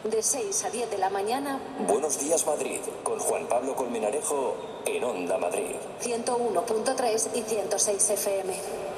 De 6 a 10 de la mañana. Buenos días, Madrid, con Juan Pablo Colmenarejo en Onda Madrid. 101.3 y 106 FM.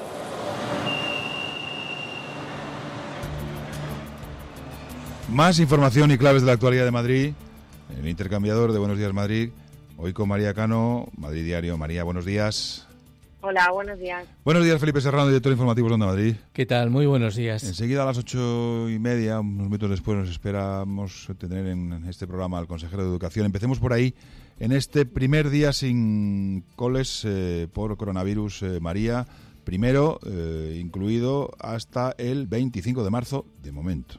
Más información y claves de la actualidad de Madrid, el intercambiador de Buenos Días Madrid, hoy con María Cano, Madrid Diario. María, buenos días. Hola, buenos días. Buenos días, Felipe Serrano, director informativo de Onda Madrid. ¿Qué tal? Muy buenos días. Enseguida a las 8:30, unos minutos después, nos esperamos tener en este programa al consejero de Educación. Empecemos por ahí, en este primer día sin coles por coronavirus, María. Primero, incluido hasta el 25 de marzo, de momento.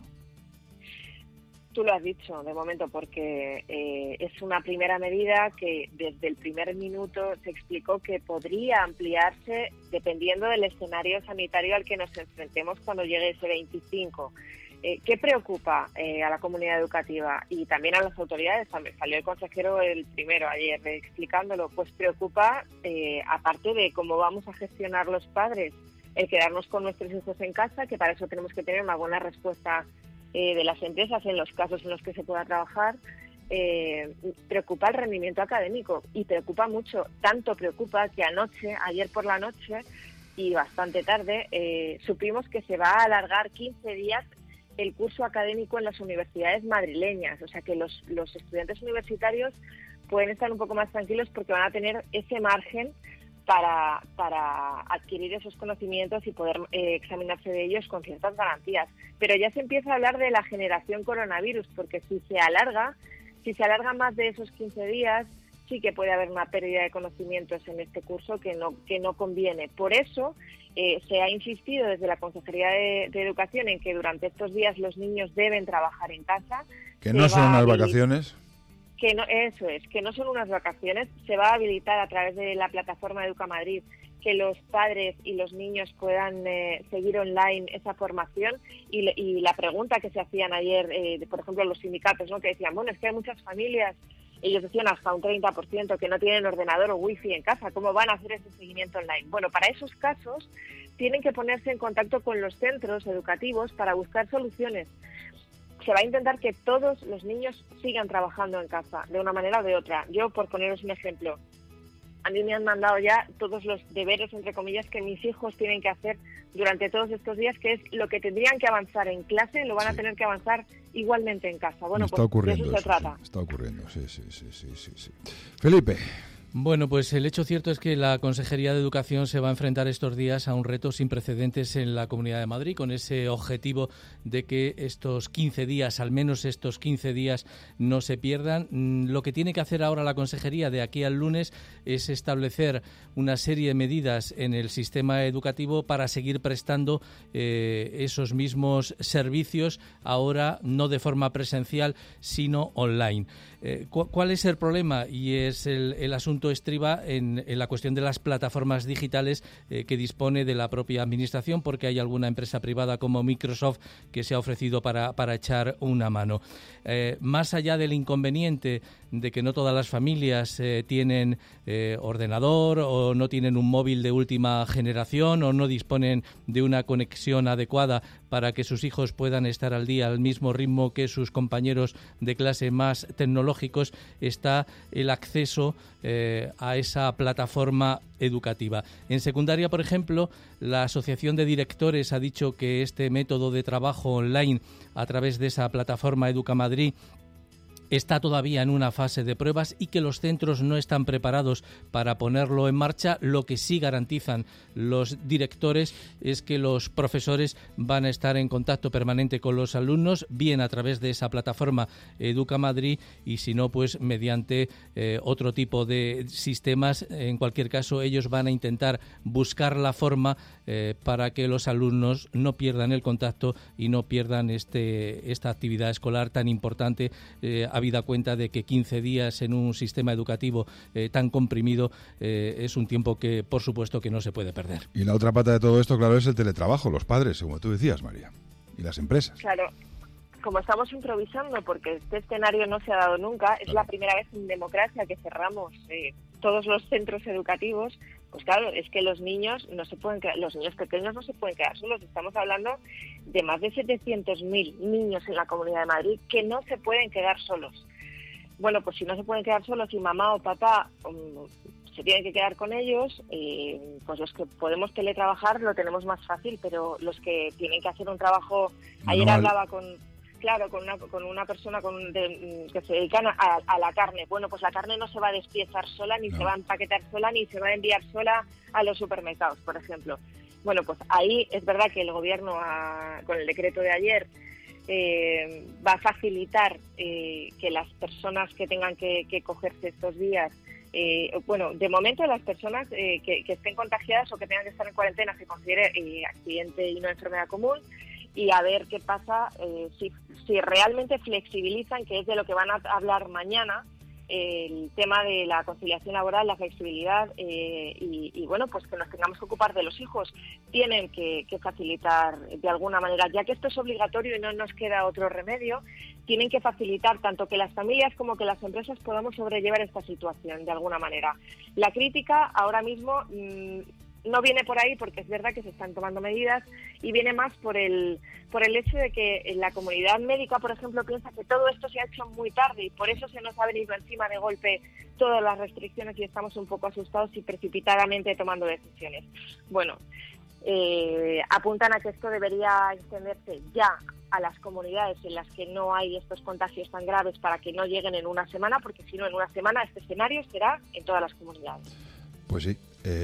Tú lo has dicho, de momento, porque es una primera medida que desde el primer minuto se explicó que podría ampliarse dependiendo del escenario sanitario al que nos enfrentemos cuando llegue ese 25. ¿Qué preocupa a la comunidad educativa y también a las autoridades? Salió el consejero el primero ayer explicándolo. Pues preocupa, aparte de cómo vamos a gestionar los padres, el quedarnos con nuestros hijos en casa, que para eso tenemos que tener una buena respuesta de las empresas en los casos en los que se pueda trabajar. Preocupa el rendimiento académico y preocupa mucho, tanto preocupa que ayer por la noche y bastante tarde, supimos que se va a alargar 15 días el curso académico en las universidades madrileñas, o sea que los estudiantes universitarios pueden estar un poco más tranquilos porque van a tener ese margen para adquirir esos conocimientos y poder examinarse de ellos con ciertas garantías. Pero ya se empieza a hablar de la generación coronavirus, porque si se alarga más de esos 15 días, sí que puede haber una pérdida de conocimientos en este curso que no conviene. Por eso se ha insistido desde la Consejería de Educación en que durante estos días los niños deben trabajar en casa. Que no son unas vacaciones. Que no son unas vacaciones. Se va a habilitar a través de la plataforma Educa Madrid que los padres y los niños puedan seguir online esa formación y la pregunta que se hacían ayer, por ejemplo, los sindicatos, ¿no? Que decían, bueno, es que hay muchas familias, ellos decían hasta un 30% que no tienen ordenador o wifi en casa, ¿cómo van a hacer ese seguimiento online? Bueno, para esos casos tienen que ponerse en contacto con los centros educativos para buscar soluciones. Se va a intentar que todos los niños sigan trabajando en casa, de una manera o de otra. Yo, por poneros un ejemplo, a mí me han mandado ya todos los deberes, entre comillas, que mis hijos tienen que hacer durante todos estos días, que es lo que tendrían que avanzar en clase, lo van a tener que avanzar igualmente en casa. Bueno, está ocurriendo de eso se trata. Sí, está ocurriendo, sí. Felipe. Bueno, pues el hecho cierto es que la Consejería de Educación se va a enfrentar estos días a un reto sin precedentes en la Comunidad de Madrid, con ese objetivo de que estos 15 días, al menos estos 15 días, no se pierdan. Lo que tiene que hacer ahora la Consejería de aquí al lunes es establecer una serie de medidas en el sistema educativo para seguir prestando esos mismos servicios, ahora no de forma presencial, sino online. ¿Cuál es el problema? Y es el asunto estriba en la cuestión de las plataformas digitales que dispone de la propia administración, porque hay alguna empresa privada como Microsoft que se ha ofrecido para echar una mano. Más allá del inconveniente de que no todas las familias tienen ordenador o no tienen un móvil de última generación o no disponen de una conexión adecuada para que sus hijos puedan estar al día al mismo ritmo que sus compañeros de clase más tecnológicos, está el acceso a esa plataforma educativa. En secundaria, por ejemplo, la Asociación de Directores ha dicho que este método de trabajo online a través de esa plataforma Educa Madrid está todavía en una fase de pruebas y que los centros no están preparados para ponerlo en marcha. Lo que sí garantizan los directores es que los profesores van a estar en contacto permanente con los alumnos, bien a través de esa plataforma Educa Madrid y si no, pues mediante otro tipo de sistemas. En cualquier caso, ellos van a intentar buscar la forma para que los alumnos no pierdan el contacto y no pierdan esta actividad escolar tan importante, habida cuenta de que 15 días en un sistema educativo tan comprimido es un tiempo que, por supuesto, que no se puede perder. Y la otra pata de todo esto, claro, es el teletrabajo, los padres, como tú decías, María, y las empresas. Claro, como estamos improvisando, porque este escenario no se ha dado nunca, es la primera vez en democracia que cerramos todos los centros educativos, Pues claro, es que los niños los niños pequeños no se pueden quedar solos. Estamos hablando de más de 700.000 niños en la Comunidad de Madrid que no se pueden quedar solos. Bueno, pues si no se pueden quedar solos y mamá o papá se tienen que quedar con ellos, pues los que podemos teletrabajar lo tenemos más fácil, pero los que tienen que hacer un trabajo... Ayer hablaba con una persona que se dedica a la carne. Bueno, pues la carne no se va a despiezar sola, ni se va a empaquetar sola, ni se va a enviar sola a los supermercados, por ejemplo. Bueno, pues ahí es verdad que el Gobierno, con el decreto de ayer, va a facilitar que las personas que tengan que cogerse estos días, de momento las personas que estén contagiadas o que tengan que estar en cuarentena se considere accidente y no enfermedad común, y a ver qué pasa si realmente flexibilizan, que es de lo que van a hablar mañana, el tema de la conciliación laboral, la flexibilidad y bueno, pues que nos tengamos que ocupar de los hijos. Tienen que facilitar de alguna manera, ya que esto es obligatorio y no nos queda otro remedio, tienen que facilitar tanto que las familias como que las empresas podamos sobrellevar esta situación de alguna manera. La crítica ahora mismo no viene por ahí, porque es verdad que se están tomando medidas, y viene más por el hecho de que la comunidad médica, por ejemplo, piensa que todo esto se ha hecho muy tarde y por eso se nos ha venido encima de golpe todas las restricciones y estamos un poco asustados y precipitadamente tomando decisiones. Bueno, apuntan a que esto debería extenderse ya a las comunidades en las que no hay estos contagios tan graves, para que no lleguen en una semana, porque si no, en una semana este escenario será en todas las comunidades. Pues sí,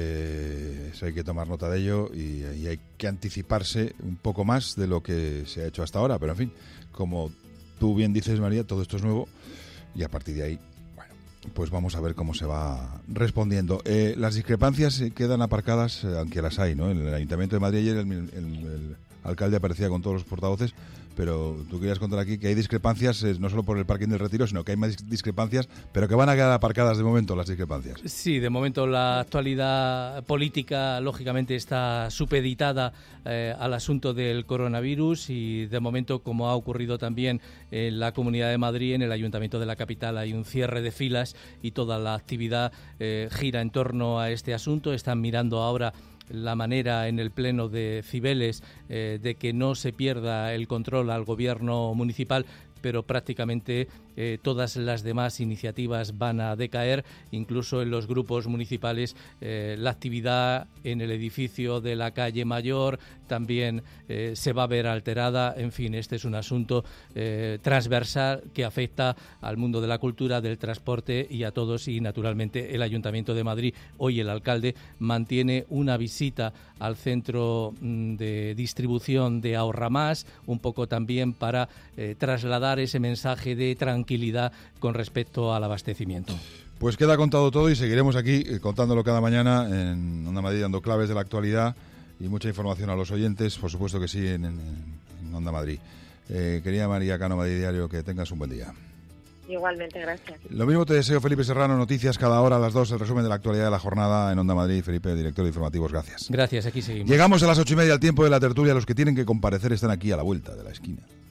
eso hay que tomar nota de ello y hay que anticiparse un poco más de lo que se ha hecho hasta ahora, pero en fin, como tú bien dices, María, todo esto es nuevo y a partir de ahí, bueno, pues vamos a ver cómo se va respondiendo. Las discrepancias quedan aparcadas, aunque las hay, ¿no? En el Ayuntamiento de Madrid ayer el alcalde aparecía con todos los portavoces, pero tú querías contar aquí que hay discrepancias, no solo por el parking del Retiro, sino que hay más discrepancias, pero que van a quedar aparcadas de momento las discrepancias. Sí, de momento la actualidad política, lógicamente, está supeditada al asunto del coronavirus y de momento, como ha ocurrido también en la Comunidad de Madrid, en el Ayuntamiento de la capital hay un cierre de filas y toda la actividad gira en torno a este asunto. Están mirando ahora la manera en el Pleno de Cibeles de que no se pierda el control al gobierno municipal, pero prácticamente todas las demás iniciativas van a decaer. Incluso en los grupos municipales la actividad en el edificio de la calle Mayor también se va a ver alterada. En fin, este es un asunto transversal que afecta al mundo de la cultura, del transporte y a todos, y naturalmente el Ayuntamiento de Madrid, hoy el alcalde, mantiene una visita al centro de distribución de Ahorra Más, un poco también para trasladar ese mensaje de tranquilidad con respecto al abastecimiento. Pues queda contado todo y seguiremos aquí contándolo cada mañana en Onda Madrid, dando claves de la actualidad y mucha información a los oyentes, por supuesto que sí, en Onda Madrid. Querida María Cano, Madrid Diario, que tengas un buen día. Igualmente, gracias. Lo mismo te deseo, Felipe Serrano. Noticias cada hora a las 2, el resumen de la actualidad de la jornada en Onda Madrid. Felipe, director de informativos, gracias. Gracias, aquí seguimos. Llegamos a las 8:30, al tiempo de la tertulia. Los que tienen que comparecer están aquí a la vuelta de la esquina.